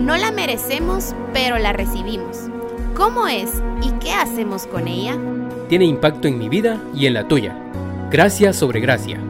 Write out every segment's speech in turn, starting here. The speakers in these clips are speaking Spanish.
No la merecemos, pero la recibimos. ¿Cómo es y qué hacemos con ella? Tiene impacto en mi vida y en la tuya. Gracia sobre gracia.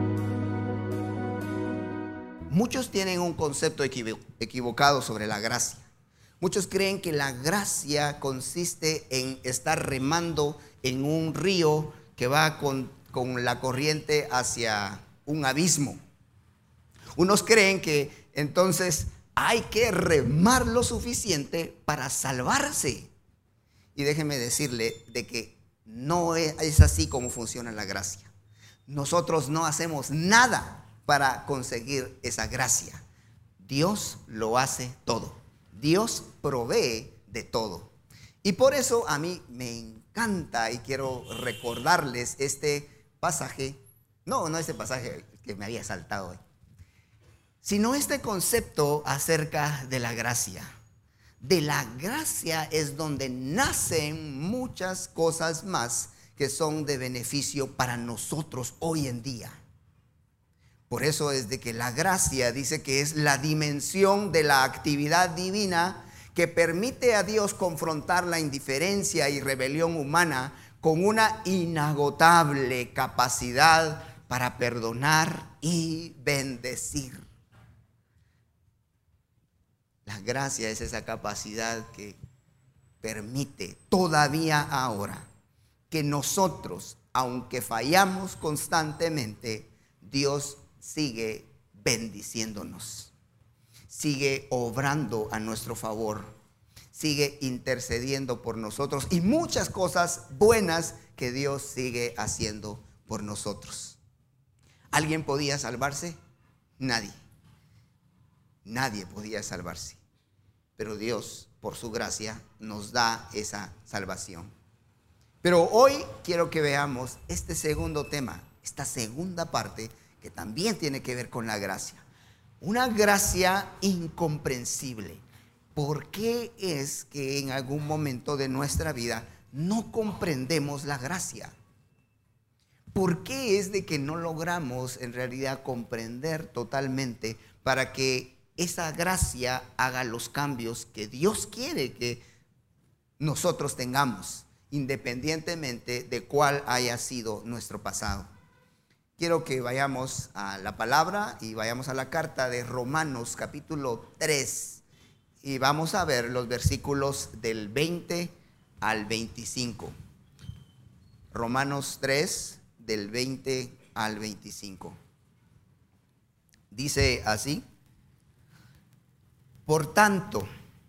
Muchos tienen un concepto equivocado sobre la gracia. Muchos creen que la gracia consiste en estar remando en un río que va con la corriente hacia un abismo. Unos creen que entonces hay que remar lo suficiente para salvarse. Y déjeme decirle de que no es así como funciona la gracia. Nosotros no hacemos nada para conseguir esa gracia. Dios lo hace todo. Dios provee de todo. Y por eso a mí me encanta y quiero recordarles este pasaje. No este pasaje que me había saltado hoy, sino este concepto acerca de la gracia. De la gracia es donde nacen muchas cosas más que son de beneficio para nosotros hoy en día. Por eso es de que la gracia dice que es la dimensión de la actividad divina que permite a Dios confrontar la indiferencia y rebelión humana con una inagotable capacidad para perdonar y bendecir. La gracia es esa capacidad que permite todavía ahora que nosotros, aunque fallamos constantemente, Dios sigue bendiciéndonos, sigue obrando a nuestro favor, sigue intercediendo por nosotros y muchas cosas buenas que Dios sigue haciendo por nosotros. ¿Alguien podía salvarse? Nadie. Nadie podía salvarse. Pero Dios, por su gracia, nos da esa salvación. Pero hoy quiero que veamos este segundo tema, esta segunda parte que también tiene que ver con la gracia. Una gracia incomprensible. ¿Por qué es que en algún momento de nuestra vida no comprendemos la gracia? ¿Por qué es de que no logramos en realidad comprender totalmente para que esa gracia haga los cambios que Dios quiere que nosotros tengamos, independientemente de cuál haya sido nuestro pasado? Quiero que vayamos a la palabra y vayamos a la carta de Romanos capítulo 3 y vamos a ver los versículos del 20 al 25. Romanos 3 del 20 al 25. Dice así: por tanto,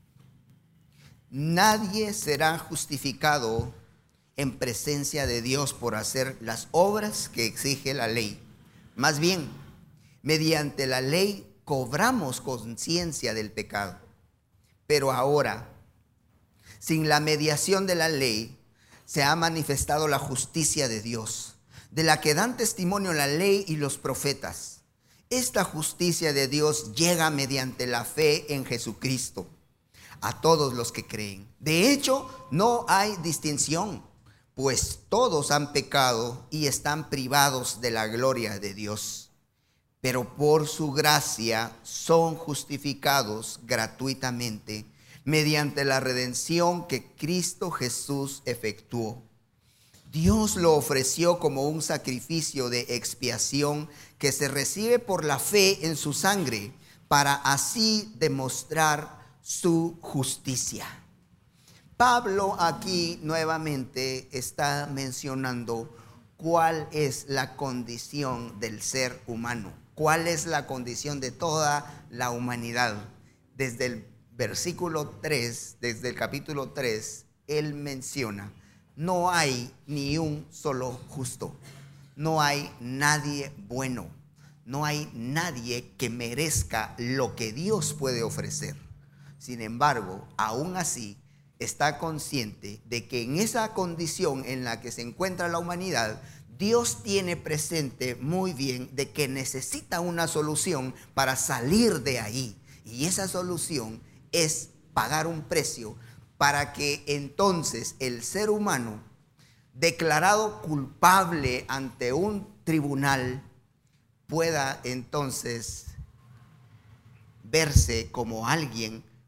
nadie será justificado en presencia de Dios por hacer las obras que exige la ley. Más bien, mediante la ley cobramos conciencia del pecado. Pero ahora, sin la mediación de la ley, se ha manifestado la justicia de Dios, de la que dan testimonio la ley y los profetas. Esta justicia de Dios llega mediante la fe en Jesucristo a todos los que creen. De hecho, no hay distinción, pues todos han pecado y están privados de la gloria de Dios. Pero por su gracia son justificados gratuitamente mediante la redención que Cristo Jesús efectuó. Dios lo ofreció como un sacrificio de expiación que se recibe por la fe en su sangre, para así demostrar su justicia. Pablo aquí nuevamente está mencionando cuál es la condición del ser humano, cuál es la condición de toda la humanidad. Desde el versículo 3, desde el capítulo 3, él menciona: no hay ni un solo justo, no hay nadie bueno, no hay nadie que merezca lo que Dios puede ofrecer. Sin embargo, aún así, está consciente de que en esa condición en la que se encuentra la humanidad, Dios tiene presente muy bien de que necesita una solución para salir de ahí. Y esa solución es pagar un precio para que entonces el ser humano, declarado culpable ante un tribunal, pueda entonces verse como alguien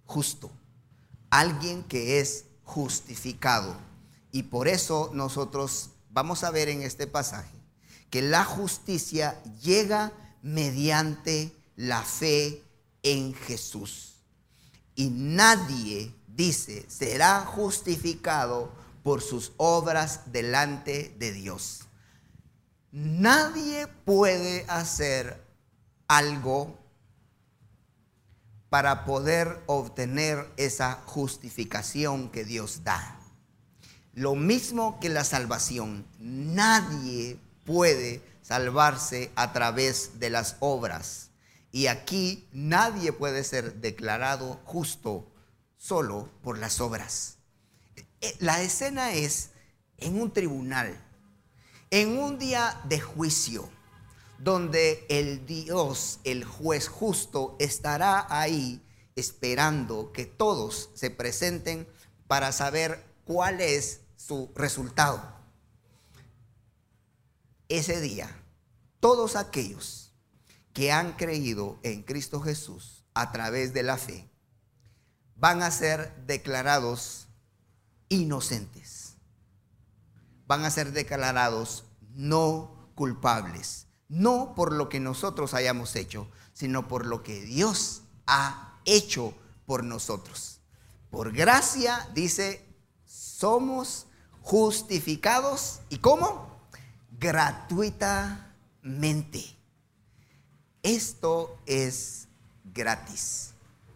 justo, alguien que es justificado. Y por eso nosotros vamos a ver en este pasaje que la justicia llega mediante la fe en Jesús. Y nadie, dice, será justificado por sus obras delante de Dios. Nadie puede hacer algo para poder obtener esa justificación que Dios da. Lo mismo que la salvación, nadie puede salvarse a través de las obras. Y aquí nadie puede ser declarado justo solo por las obras. La escena es en un tribunal, en un día de juicio, donde el Dios, el juez justo, estará ahí esperando que todos se presenten para saber cuál es su resultado. Ese día, todos aquellos que han creído en Cristo Jesús a través de la fe van a ser declarados inocentes. Van a ser declarados no culpables. No por lo que nosotros hayamos hecho, sino por lo que Dios ha hecho por nosotros. Por gracia, dice, somos justificados. ¿Y cómo? Gratuitamente. Esto es gratis.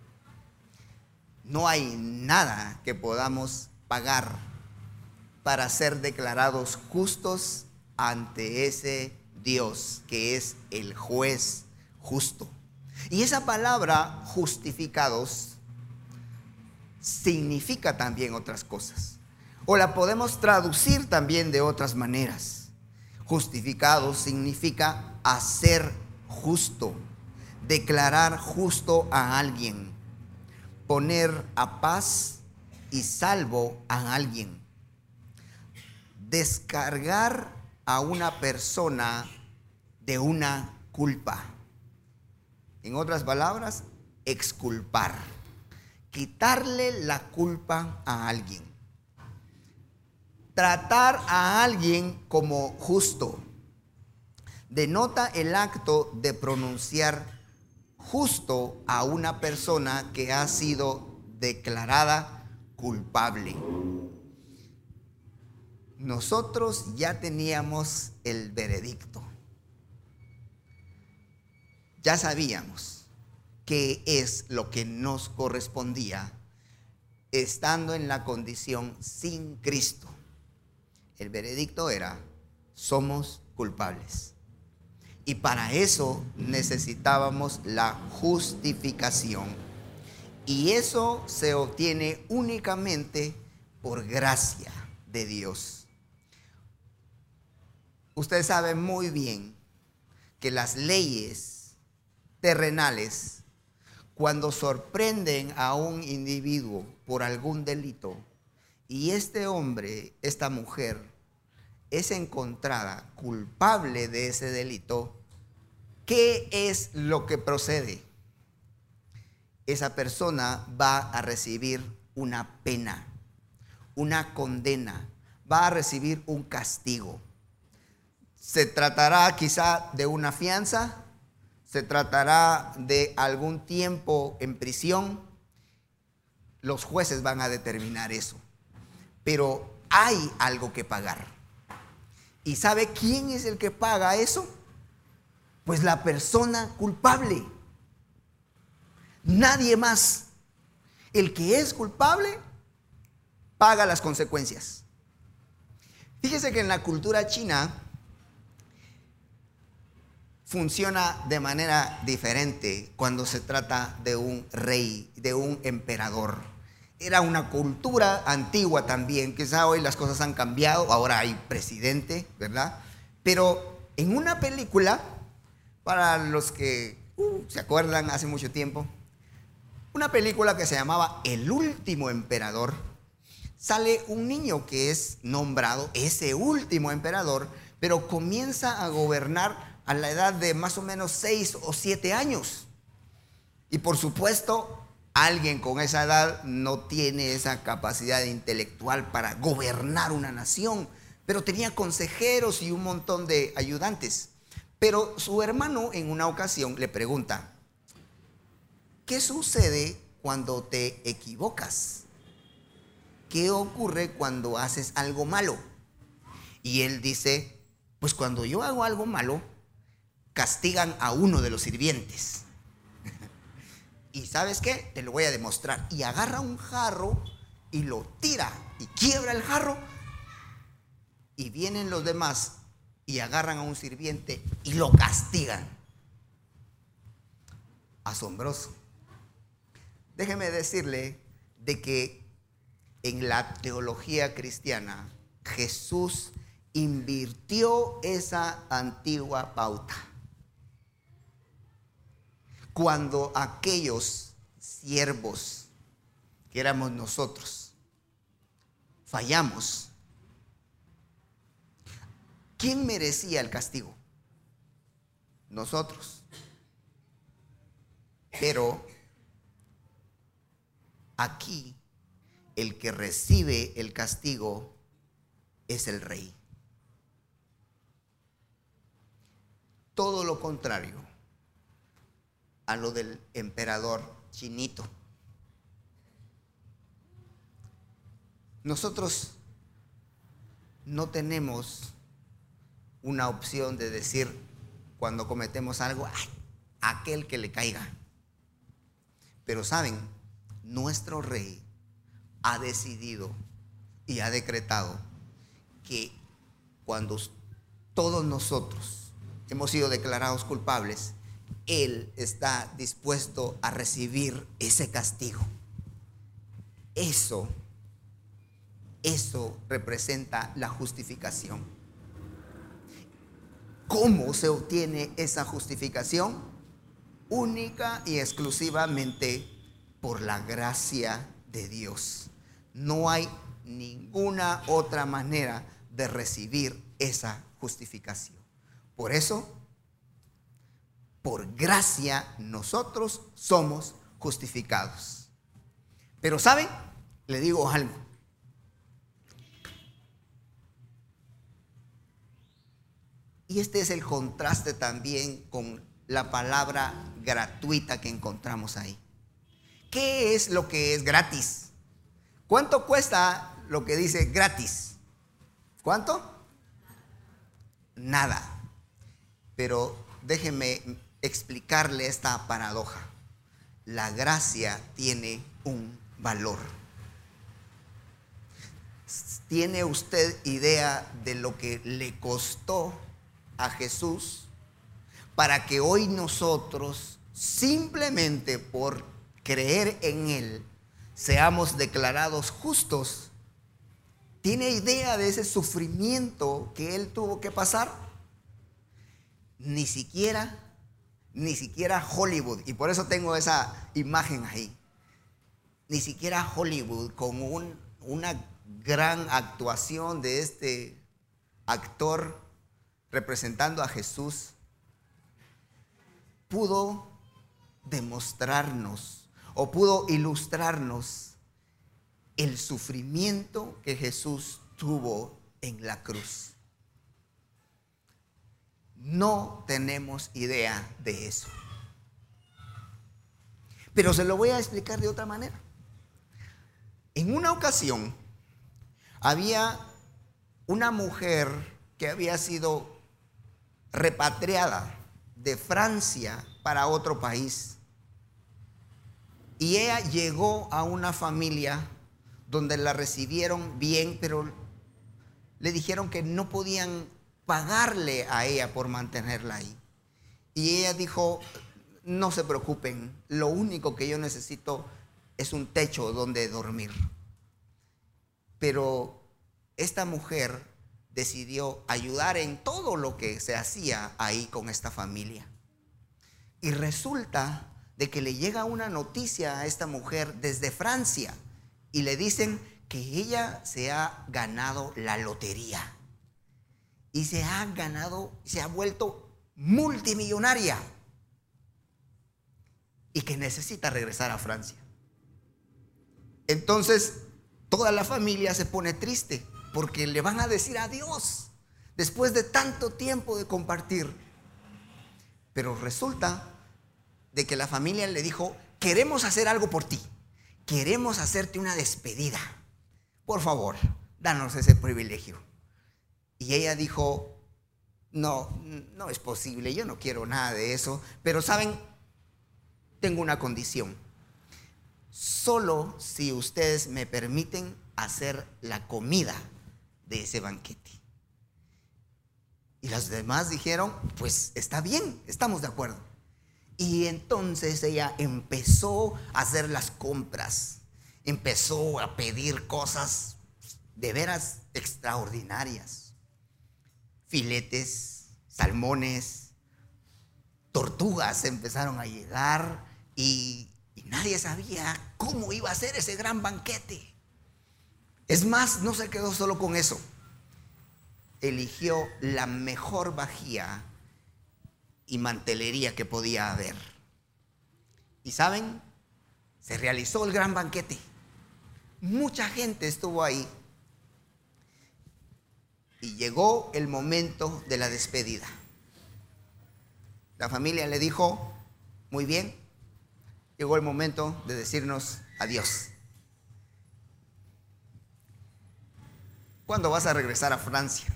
No hay nada que podamos pagar para ser declarados justos ante ese Dios que es el juez justo. Y esa palabra justificados significa también otras cosas, o la podemos traducir también de otras maneras. Justificados significa hacer justo, declarar justo a alguien, poner a paz y salvo a alguien, descargar a una persona de una culpa. En otras palabras, exculpar, quitarle la culpa a alguien, tratar a alguien como justo. Denota el acto de pronunciar justo a una persona que ha sido declarada culpable. Nosotros ya teníamos el veredicto. Ya sabíamos qué es lo que nos correspondía estando en la condición sin Cristo. El veredicto era: somos culpables. Y para eso necesitábamos la justificación. Y eso se obtiene únicamente por gracia de Dios. Usted sabe muy bien que las leyes terrenales, cuando sorprenden a un individuo por algún delito, y este hombre, esta mujer, es encontrada culpable de ese delito, ¿qué es lo que procede? Esa persona va a recibir una pena, una condena, va a recibir un castigo. Se tratará quizá de una fianza, se tratará de algún tiempo en prisión. Los jueces van a determinar eso. Pero hay algo que pagar. ¿Y sabe quién es el que paga eso? Pues la persona culpable. Nadie más. El que es culpable paga las consecuencias. Fíjese que en la cultura china funciona de manera diferente cuando se trata de un rey, de un emperador. Era una cultura antigua también, quizá hoy las cosas han cambiado, ahora hay presidente, ¿verdad? Pero en una película, para los que se acuerdan hace mucho tiempo, una película que se llamaba El último emperador, sale un niño que es nombrado ese último emperador, pero comienza a gobernar a la edad de más o menos 6 o 7 años. Y por supuesto, alguien con esa edad no tiene esa capacidad intelectual para gobernar una nación, pero tenía consejeros y un montón de ayudantes. Pero su hermano en una ocasión le pregunta: ¿qué sucede cuando te equivocas? ¿Qué ocurre cuando haces algo malo? Y él dice: pues cuando yo hago algo malo, castigan a uno de los sirvientes. Y ¿sabes qué? Te lo voy a demostrar. Y agarra un jarro y lo tira y quiebra el jarro. Y vienen los demás y agarran a un sirviente y lo castigan. Asombroso. Déjeme decirle de que en la teología cristiana Jesús invirtió esa antigua pauta. Cuando aquellos siervos que éramos nosotros fallamos, ¿quién merecía el castigo? Nosotros. Pero aquí el que recibe el castigo es el rey. Todo lo contrario a lo del emperador chinito. Nosotros no tenemos una opción de decir cuando cometemos algo: ¡ay, aquel que le caiga! Pero saben, nuestro rey ha decidido y ha decretado que cuando todos nosotros hemos sido declarados culpables, Él está dispuesto a recibir ese castigo. Eso representa la justificación. ¿Cómo se obtiene esa justificación? Única y exclusivamente por la gracia de Dios. No hay ninguna otra manera de recibir esa justificación. Por eso, por gracia nosotros somos justificados. Pero ¿saben? Le digo algo. Y este es el contraste también con la palabra gratuita que encontramos ahí. ¿Qué es lo que es gratis? ¿Cuánto cuesta lo que dice gratis? ¿Cuánto? Nada. Pero déjeme explicarle esta paradoja. La gracia tiene un valor. ¿Tiene usted idea de lo que le costó a Jesús para que hoy nosotros, simplemente por creer en Él, seamos declarados justos? ¿Tiene idea de ese sufrimiento que Él tuvo que pasar? Ni siquiera Hollywood, y por eso tengo esa imagen ahí, ni siquiera Hollywood con una gran actuación de este actor representando a Jesús pudo demostrarnos o pudo ilustrarnos el sufrimiento que Jesús tuvo en la cruz. No tenemos idea de eso. Pero se lo voy a explicar de otra manera. En una ocasión había una mujer que había sido repatriada de Francia para otro país. Y ella llegó a una familia donde la recibieron bien, pero le dijeron que no podían pagarle a ella por mantenerla ahí. Y ella dijo: no se preocupen, lo único que yo necesito es un techo donde dormir. Pero esta mujer decidió ayudar en todo lo que se hacía ahí con esta familia. Y resulta de que le llega una noticia a esta mujer desde Francia y le dicen que ella se ha ganado la lotería y se ha vuelto multimillonaria y que necesita regresar a Francia. Entonces toda la familia se pone triste porque le van a decir adiós después de tanto tiempo de compartir. Pero resulta de que la familia le dijo: queremos hacer algo por ti, queremos hacerte una despedida, por favor, danos ese privilegio. Y ella dijo: no es posible, yo no quiero nada de eso, pero saben, tengo una condición. Solo si ustedes me permiten hacer la comida de ese banquete. Y los demás dijeron: pues está bien, estamos de acuerdo. Y entonces ella empezó a hacer las compras, empezó a pedir cosas de veras extraordinarias: filetes, salmones, tortugas empezaron a llegar, y nadie sabía cómo iba a ser ese gran banquete. Es más, no se quedó solo con eso. Eligió la mejor vajilla y mantelería que podía haber. Y saben, se realizó el gran banquete. Mucha gente estuvo ahí. Y llegó el momento de la despedida. La familia le dijo: muy bien, llegó el momento de decirnos adiós. ¿Cuándo vas a regresar a Francia?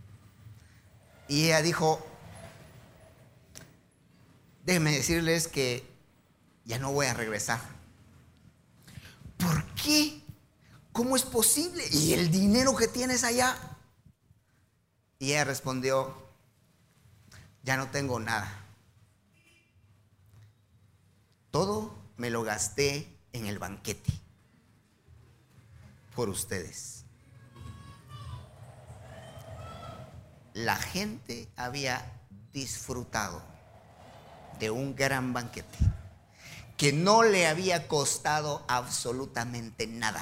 Y ella dijo: déjenme decirles que ya no voy a regresar. ¿Por qué? ¿Cómo es posible? ¿Y el dinero que tienes allá? Y ella respondió: ya no tengo nada. Todo me lo gasté en el banquete por ustedes. La gente había disfrutado de un gran banquete que no le había costado absolutamente nada,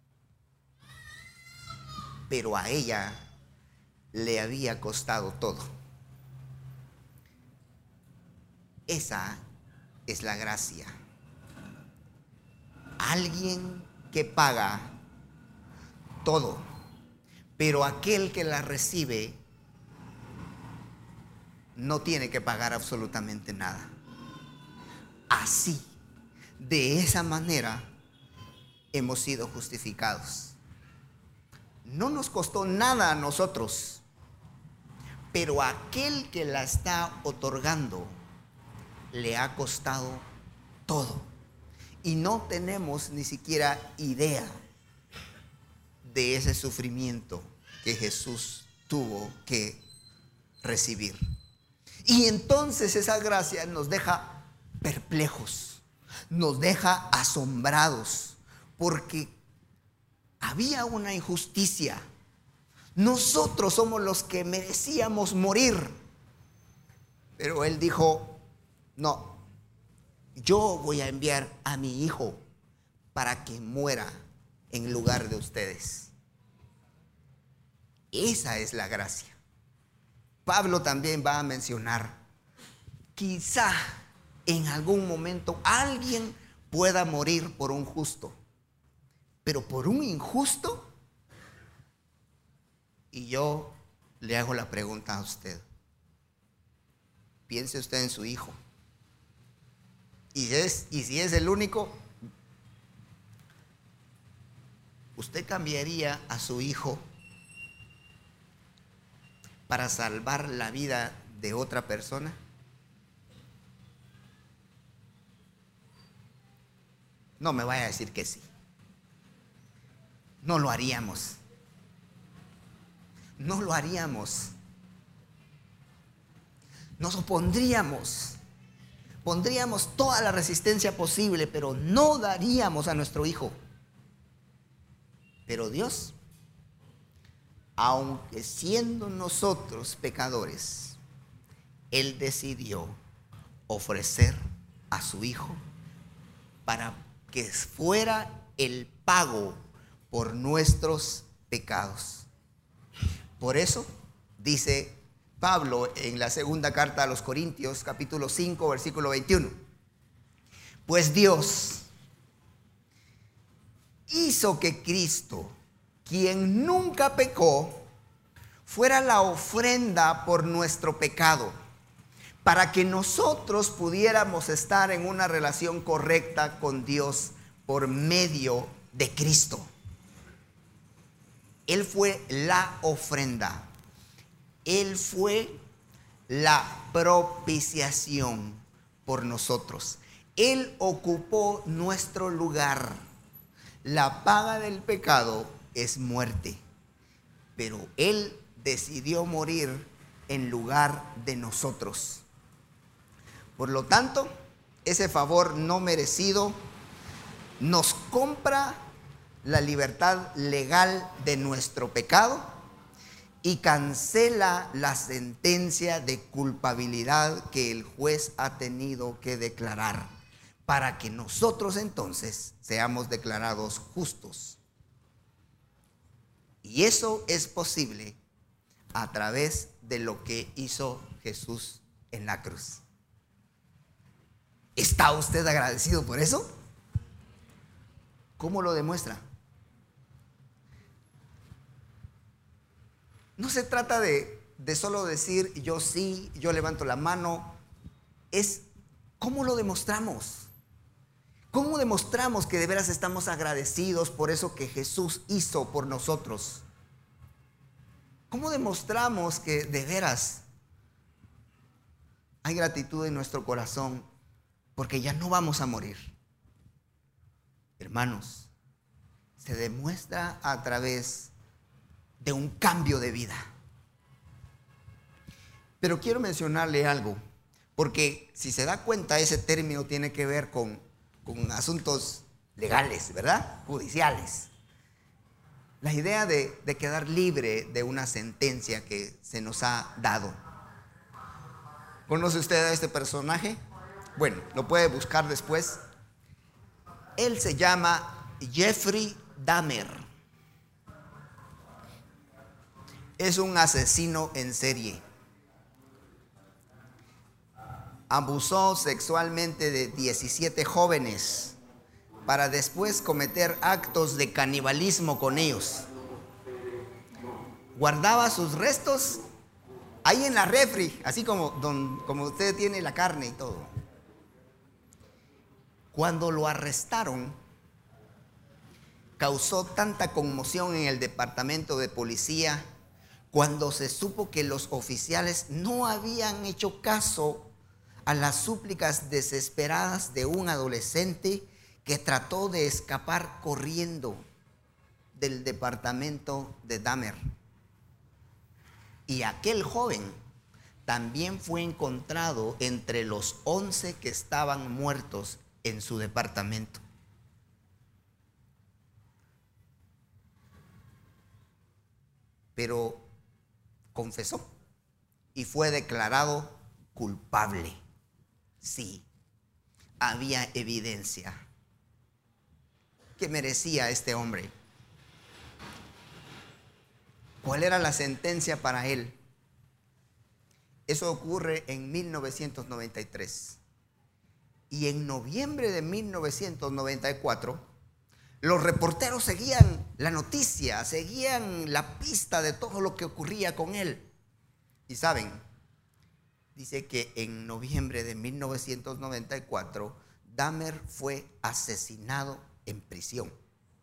pero a ella le había costado todo. Esa es la gracia. Alguien que paga todo, pero aquel que la recibe no tiene que pagar absolutamente nada. Así, de esa manera, hemos sido justificados. No nos costó nada a nosotros, pero a aquel que la está otorgando le ha costado todo. Y no tenemos ni siquiera idea de ese sufrimiento que Jesús tuvo que recibir. Y entonces esa gracia nos deja perplejos, nos deja asombrados, porque había una injusticia. Nosotros somos los que merecíamos morir, pero Él dijo: no, yo voy a enviar a mi Hijo para que muera en lugar de ustedes. Esa es la gracia. Pablo también va a mencionar: quizá en algún momento alguien pueda morir por un justo, pero por un injusto. Y yo le hago la pregunta a usted: piense usted en su hijo, y si es el único, ¿usted cambiaría a su hijo para salvar la vida de otra persona? No me vaya a decir que sí. No lo haríamos. No lo haríamos. Nos opondríamos. Pondríamos toda la resistencia posible, pero no daríamos a nuestro hijo. Pero Dios, aunque siendo nosotros pecadores, Él decidió ofrecer a su Hijo para que fuera el pago por nuestros pecados. Por eso dice Pablo en la segunda carta a los Corintios, capítulo 5, versículo 21: pues Dios, hizo que Cristo, quien nunca pecó, fuera la ofrenda por nuestro pecado, para que nosotros pudiéramos estar en una relación correcta con Dios por medio de Cristo. Él fue la ofrenda. Él fue la propiciación por nosotros. Él ocupó nuestro lugar. La paga del pecado es muerte, pero Él decidió morir en lugar de nosotros. Por lo tanto, ese favor no merecido nos compra la libertad legal de nuestro pecado y cancela la sentencia de culpabilidad que el juez ha tenido que declarar, para que nosotros entonces seamos declarados justos. Y eso es posible a través de lo que hizo Jesús en la cruz. ¿Está usted agradecido por eso? ¿Cómo lo demuestra? No se trata de solo decir yo sí, yo levanto la mano. Es cómo lo demostramos. ¿Cómo demostramos que de veras estamos agradecidos por eso que Jesús hizo por nosotros? ¿Cómo demostramos que de veras hay gratitud en nuestro corazón porque ya no vamos a morir? Hermanos, se demuestra a través de un cambio de vida. Pero quiero mencionarle algo, porque si se da cuenta, ese término tiene que ver con asuntos legales, ¿verdad? Judiciales. La idea de quedar libre de una sentencia que se nos ha dado. ¿Conoce usted a este personaje? Bueno, lo puede buscar después. Él se llama Jeffrey Dahmer. Es un asesino en serie. Abusó sexualmente de 17 jóvenes para después cometer actos de canibalismo con ellos. Guardaba sus restos ahí en la refri, así como usted tiene la carne y todo. Cuando lo arrestaron, causó tanta conmoción en el departamento de policía cuando se supo que los oficiales no habían hecho caso a las súplicas desesperadas de un adolescente que trató de escapar corriendo del departamento de Dahmer. Y aquel joven también fue encontrado entre los 11 que estaban muertos en su departamento. Pero confesó y fue declarado culpable. Sí, había evidencia que merecía este hombre. ¿Cuál era la sentencia para él? Eso ocurre en 1993. Y en noviembre de 1994, los reporteros seguían la noticia, seguían la pista de todo lo que ocurría con él. Y saben, dice que en noviembre de 1994, Dahmer fue asesinado en prisión,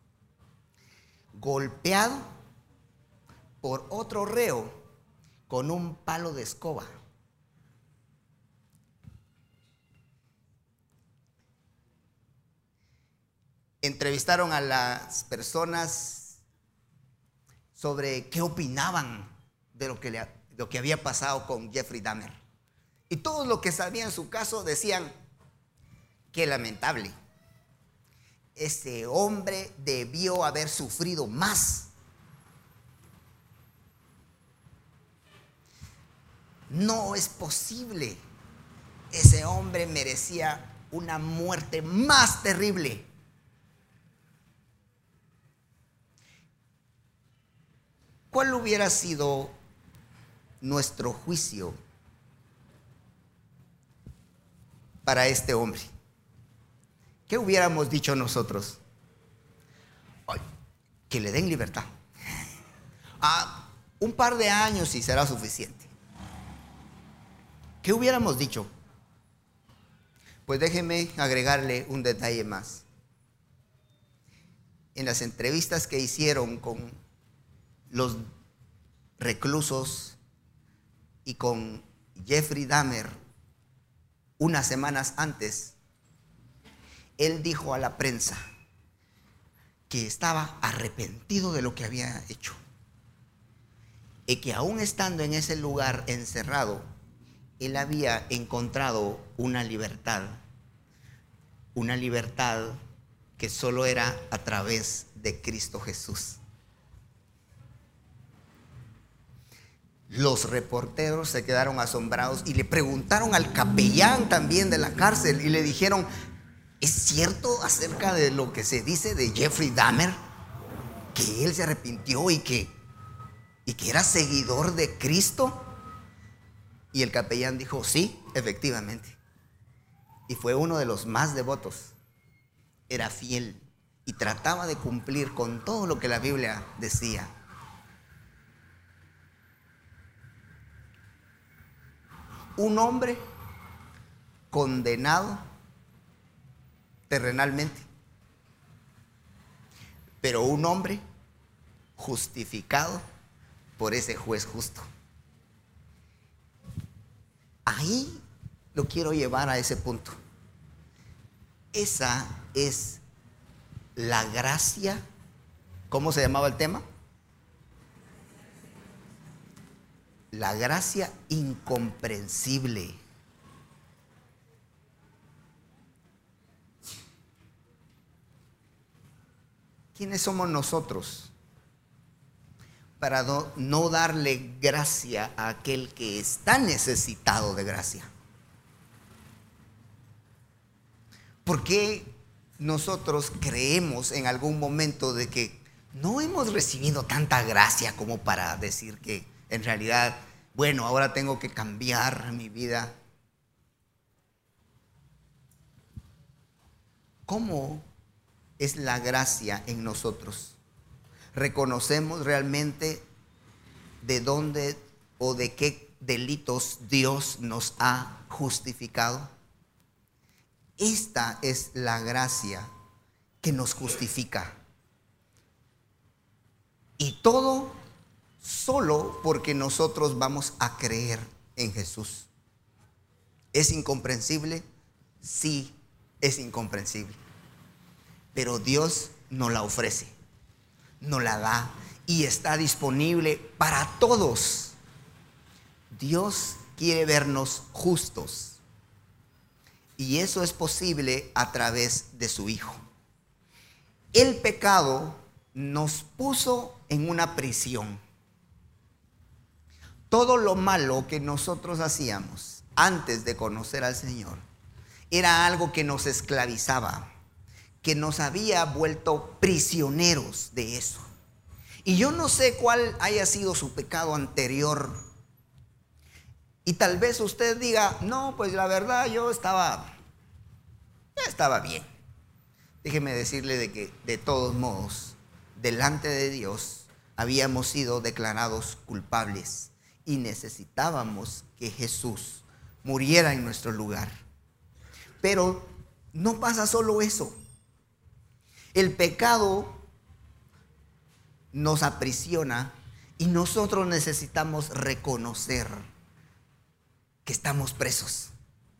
golpeado por otro reo con un palo de escoba. Entrevistaron a las personas sobre qué opinaban de lo que había pasado con Jeffrey Dahmer. Y todos los que sabían su caso decían: qué lamentable. Ese hombre debió haber sufrido más. No es posible. Ese hombre merecía una muerte más terrible. ¿Cuál hubiera sido nuestro juicio para este hombre? ¿Qué hubiéramos dicho nosotros? que le den libertad. Un par de años y será suficiente. ¿Qué hubiéramos dicho? Pues déjeme agregarle un detalle más. En las entrevistas que hicieron con los reclusos y con Jeffrey Dahmer unas semanas antes, él dijo a la prensa que estaba arrepentido de lo que había hecho y que aún estando en ese lugar encerrado, él había encontrado una libertad que solo era a través de Cristo Jesús. Los reporteros se quedaron asombrados y le preguntaron al capellán también de la cárcel y le dijeron: ¿es cierto acerca de lo que se dice de Jeffrey Dahmer? Que él se arrepintió y que era seguidor de Cristo. Y el capellán dijo: sí, efectivamente. Y fue uno de los más devotos. Era fiel y trataba de cumplir con todo lo que la Biblia decía. Un hombre condenado terrenalmente, pero un hombre justificado por ese juez justo. Ahí lo quiero llevar a ese punto. Esa es la gracia. ¿Cómo se llamaba el tema? La gracia incomprensible. ¿Quiénes somos nosotros para no darle gracia a aquel que está necesitado de gracia? ¿Por qué nosotros creemos en algún momento de que no hemos recibido tanta gracia como para decir que en realidad, bueno, ahora tengo que cambiar mi vida? ¿Cómo es la gracia en nosotros? ¿Reconocemos realmente de dónde o de qué delitos Dios nos ha justificado? Esta es la gracia que nos justifica. Y todo solo porque nosotros vamos a creer en Jesús. ¿Es incomprensible? Sí, es incomprensible. Pero Dios nos la ofrece, nos la da y está disponible para todos. Dios quiere vernos justos. Y eso es posible a través de su Hijo. El pecado nos puso en una prisión. Todo lo malo que nosotros hacíamos antes de conocer al Señor era algo que nos esclavizaba, que nos había vuelto prisioneros de eso. Y yo no sé cuál haya sido su pecado anterior. Y tal vez usted diga: no, pues la verdad yo estaba bien. Déjeme decirle de que de todos modos, delante de Dios habíamos sido declarados culpables y necesitábamos que Jesús muriera en nuestro lugar. Pero no pasa solo eso. El pecado nos aprisiona y nosotros necesitamos reconocer que estamos presos.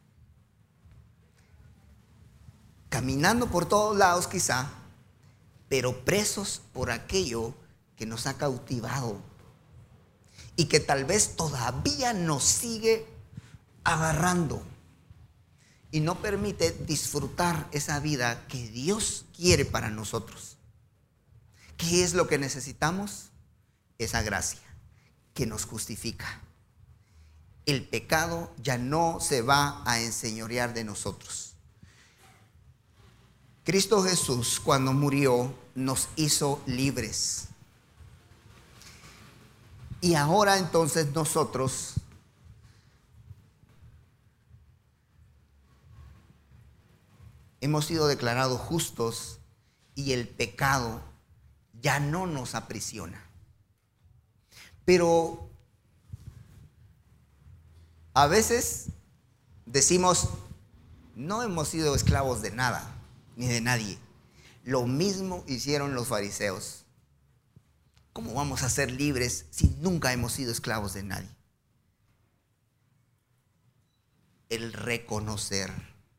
Caminando por todos lados quizá, pero presos por aquello que nos ha cautivado y que tal vez todavía nos sigue agarrando y no permite disfrutar esa vida que Dios quiere para nosotros. ¿Qué es lo que necesitamos? Esa gracia que nos justifica. El pecado ya no se va a enseñorear de nosotros. Cristo Jesús, cuando murió, nos hizo libres. Y ahora entonces nosotros hemos sido declarados justos y el pecado ya no nos aprisiona. Pero a veces decimos, no hemos sido esclavos de nada, ni de nadie. Lo mismo hicieron los fariseos. ¿Cómo vamos a ser libres si nunca hemos sido esclavos de nadie? El reconocer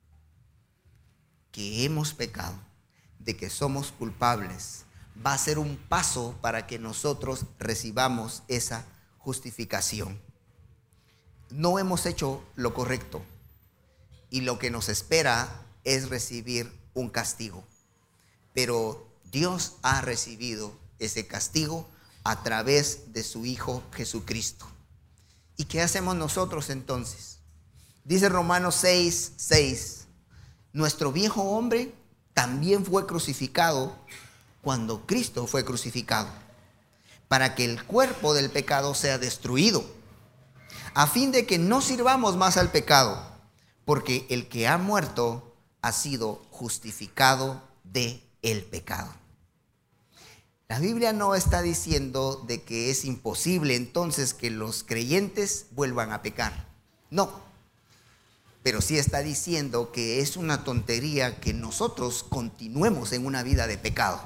que hemos pecado, de que somos culpables, va a ser un paso para que nosotros recibamos esa justificación. No hemos hecho lo correcto y lo que nos espera es recibir un castigo. Pero Dios ha recibido ese castigo a través de su Hijo Jesucristo. ¿Y qué hacemos nosotros entonces? Dice Romanos 6:6, nuestro viejo hombre también fue crucificado cuando Cristo fue crucificado, para que el cuerpo del pecado sea destruido, a fin de que no sirvamos más al pecado, porque el que ha muerto ha sido justificado de el pecado. La Biblia no está diciendo de que es imposible entonces que los creyentes vuelvan a pecar. No. Pero sí está diciendo que es una tontería que nosotros continuemos en una vida de pecado.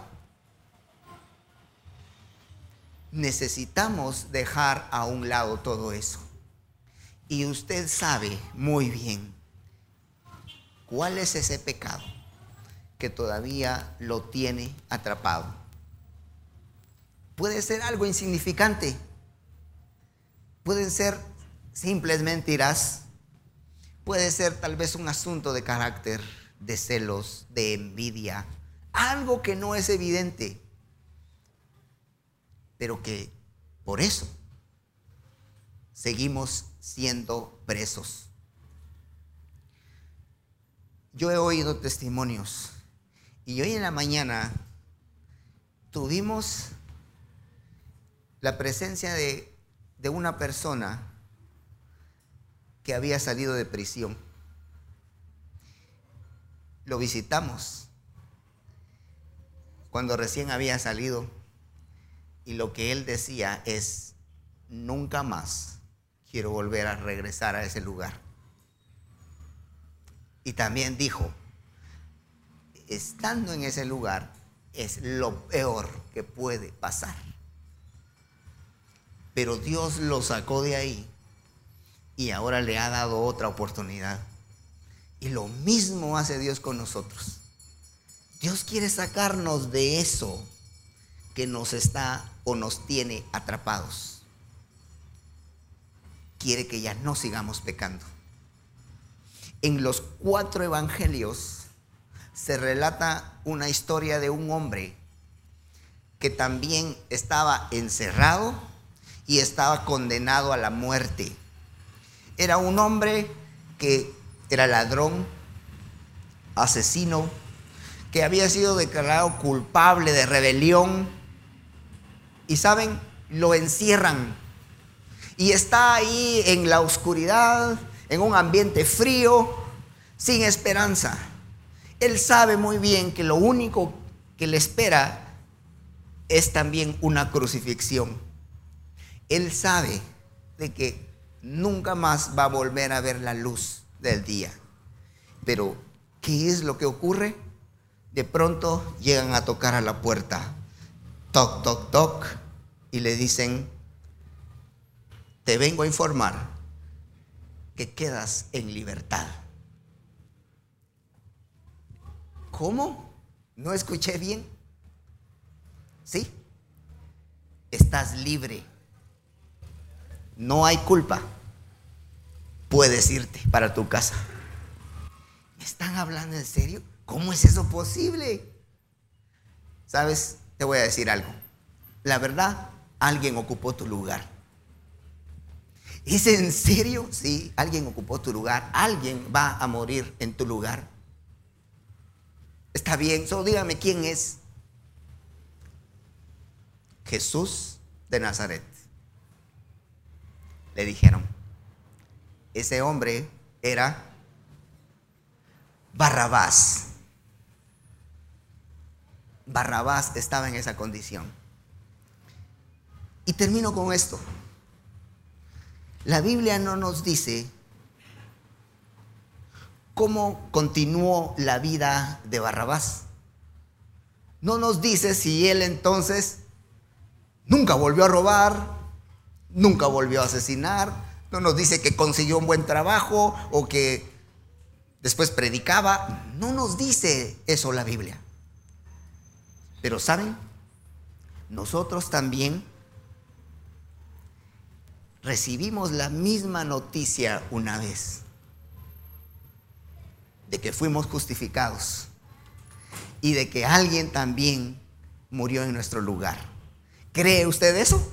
Necesitamos dejar a un lado todo eso. Y usted sabe muy bien cuál es ese pecado que todavía lo tiene atrapado. Puede ser algo insignificante. Pueden ser simples mentiras. Puede ser tal vez un asunto de carácter, de celos, de envidia. Algo que no es evidente. Pero que por eso seguimos siendo presos. Yo he oído testimonios y hoy en la mañana tuvimos la presencia de una persona que había salido de prisión. Lo visitamos cuando recién había salido y lo que él decía es: nunca más quiero volver a regresar a ese lugar. Y también dijo, estando en ese lugar es lo peor que puede pasar. Pero Dios lo sacó de ahí y ahora le ha dado otra oportunidad. Y lo mismo hace Dios con nosotros. Dios quiere sacarnos de eso que nos está o nos tiene atrapados. Quiere que ya no sigamos pecando. En los 4 evangelios se relata una historia de un hombre que también estaba encerrado y estaba condenado a la muerte. Era un hombre que era ladrón, asesino, que había sido declarado culpable de rebelión. Y saben, lo encierran y está ahí en la oscuridad, en un ambiente frío, sin esperanza. Él sabe muy bien que lo único que le espera es también una crucifixión. Él sabe de que nunca más va a volver a ver la luz del día. Pero, ¿qué es lo que ocurre? De pronto llegan a tocar a la puerta. Toc, toc, toc. Y le dicen: te vengo a informar que quedas en libertad. ¿Cómo? ¿No escuché bien? Sí. Estás libre. No hay culpa. Puedes irte para tu casa. ¿Me están hablando en serio? ¿Cómo es eso posible? ¿Sabes? Te voy a decir algo. La verdad, alguien ocupó tu lugar. ¿Es en serio? Sí, alguien ocupó tu lugar. Alguien va a morir en tu lugar. Está bien, solo dígame quién es. Jesús de Nazaret. Le dijeron. Ese hombre era Barrabás. Barrabás estaba en esa condición. Y termino con esto. La Biblia no nos dice cómo continuó la vida de Barrabás. No nos dice si él entonces nunca volvió a robar, nunca volvió a asesinar. No nos dice que consiguió un buen trabajo o que después predicaba. No nos dice eso la Biblia. Pero ¿saben? Nosotros también recibimos la misma noticia una vez, de que fuimos justificados y de que alguien también murió en nuestro lugar. ¿Cree usted eso?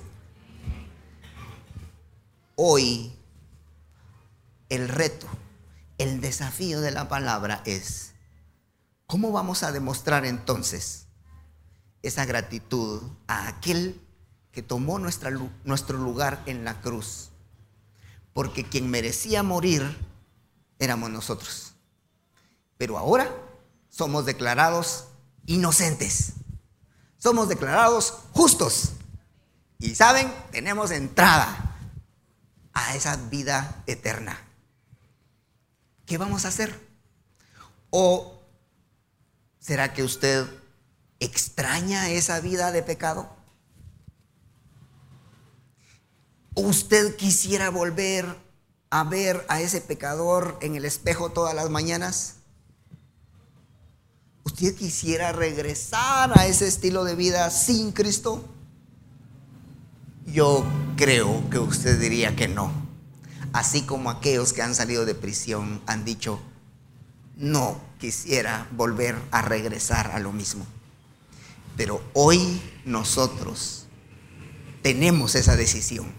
Hoy el reto, el desafío de la palabra es: ¿cómo vamos a demostrar entonces esa gratitud a aquel que tomó nuestro lugar en la cruz? Porque quien merecía morir éramos nosotros, pero ahora somos declarados inocentes, somos declarados justos, y ¿saben? Tenemos entrada a esa vida eterna. ¿Qué vamos a hacer? ¿O será que usted extraña esa vida de pecado? ¿Usted quisiera volver a ver a ese pecador en el espejo todas las mañanas? ¿Usted quisiera regresar a ese estilo de vida sin Cristo? Yo creo que usted diría que no. Así como aquellos que han salido de prisión han dicho: no quisiera volver a regresar a lo mismo. Pero hoy nosotros tenemos esa decisión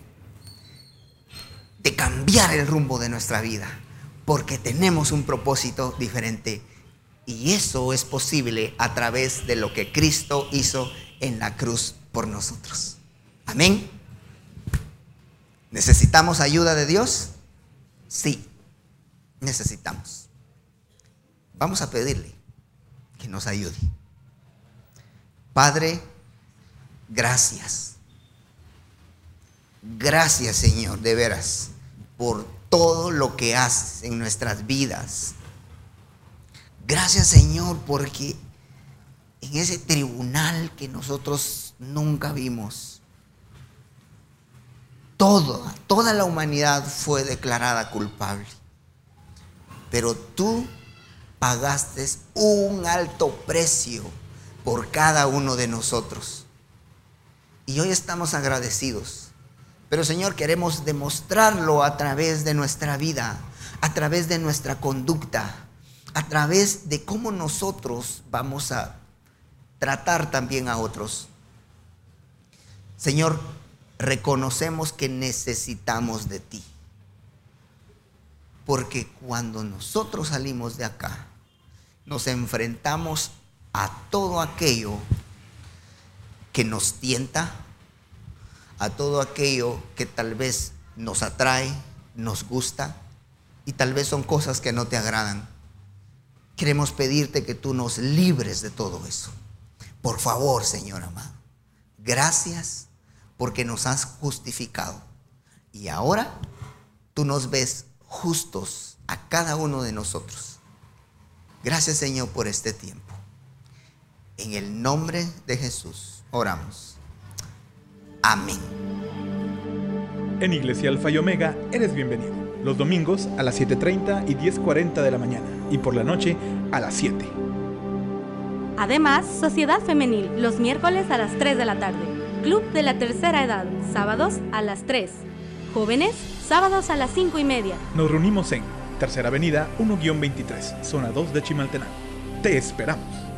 de cambiar el rumbo de nuestra vida, porque tenemos un propósito diferente, y eso es posible a través de lo que Cristo hizo en la cruz por nosotros. Amén. ¿Necesitamos ayuda de Dios? Sí, necesitamos. Vamos a pedirle que nos ayude. Padre, gracias. Gracias, Señor, de veras, por todo lo que haces en nuestras vidas. Gracias, Señor, porque en ese tribunal que nosotros nunca vimos, toda la humanidad fue declarada culpable. Pero tú pagaste un alto precio por cada uno de nosotros. Y hoy estamos agradecidos. Pero, Señor, queremos demostrarlo a través de nuestra vida, a través de nuestra conducta, a través de cómo nosotros vamos a tratar también a otros. Señor, reconocemos que necesitamos de ti. Porque cuando nosotros salimos de acá, nos enfrentamos a todo aquello que nos tienta, a todo aquello que tal vez nos atrae, nos gusta, y tal vez son cosas que no te agradan. Queremos pedirte que tú nos libres de todo eso. Por favor, Señor amado. Gracias porque nos has justificado. Y ahora tú nos ves justos a cada uno de nosotros. Gracias, Señor, por este tiempo. En el nombre de Jesús oramos. Amén. En Iglesia Alfa y Omega eres bienvenido. Los domingos a las 7:30 y 10:40 de la mañana. Y por la noche a las 7. Además, Sociedad Femenil, los miércoles a las 3 de la tarde. Club de la Tercera Edad, sábados a las 3. Jóvenes, sábados a las 5:30. Nos reunimos en Tercera Avenida 1-23, zona 2 de Chimaltenango. Te esperamos.